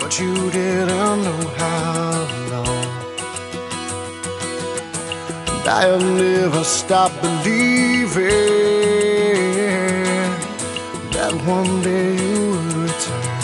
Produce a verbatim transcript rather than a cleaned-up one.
but you didn't know how long. And I'll never stop believing that one day you would return.